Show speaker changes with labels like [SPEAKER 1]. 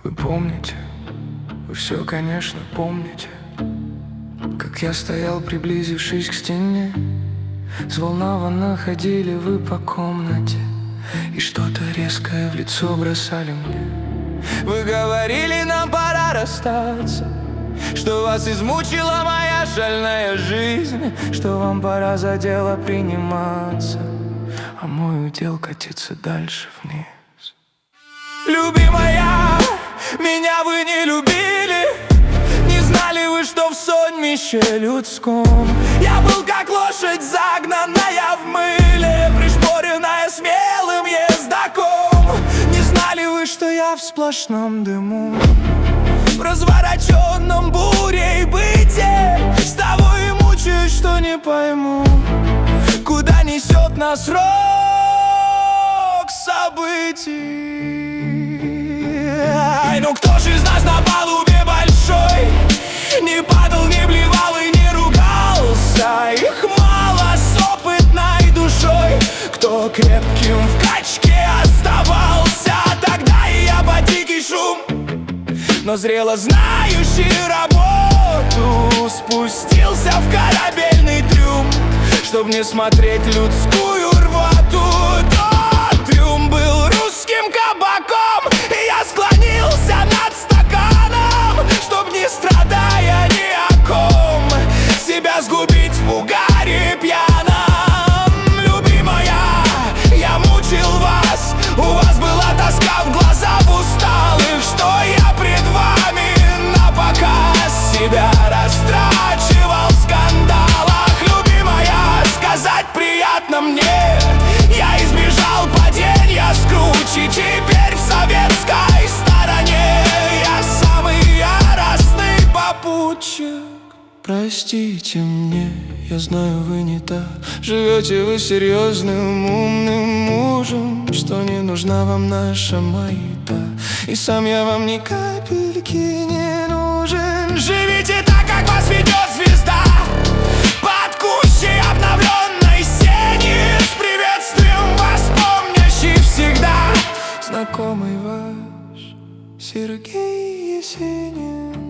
[SPEAKER 1] Вы помните, вы все, конечно, помните, как я стоял, приблизившись к стене. Взволнованно ходили вы по комнате и что-то резкое в лицо бросали мне. Вы говорили, нам пора расстаться, что вас измучила моя шальная жизнь, что вам пора за дело приниматься, а мой удел катится дальше вниз. Любимая, меня вы не любили, не знали вы, что в сонмище людском я был как лошадь, загнанная в мыле, пришпоренная смелым ездаком. Не знали вы, что я в сплошном дыму, в развороченном бурей бытие. С того и мучаюсь, что не пойму, куда несет нас рок событий. Ну кто же из нас на палубе большой не падал, не блевал и не ругался? Их мало с опытной душой, кто крепким в качке оставался. Тогда и я под дикий шум, но зрело знающий работу, спустился в корабельный трюм, чтоб не смотреть людскую рвоту. Тот трюм был русским кабаком, и я склонился над стаканом, чтоб, не страдая ни о ком, себя сгубить в угаре пьяном. Любимая, я мучил вас, у вас была тоска в глазах усталых, что я пред вами напоказ себя растрачивал в скандалах. Любимая, сказать приятно мне, я избежал падения с кручи, теперь в советской стороне я самый яростный попутчик. Простите мне, я знаю, вы не так. Живете вы серьезным, умным мужем, что не нужна вам наша маята, и сам я вам ни капельки не нужен. Живите так, как вас ведет звезда, под кущей обновленной сени, с приветствием вас помнящий всегда знакомый ваш Сергей Есенин.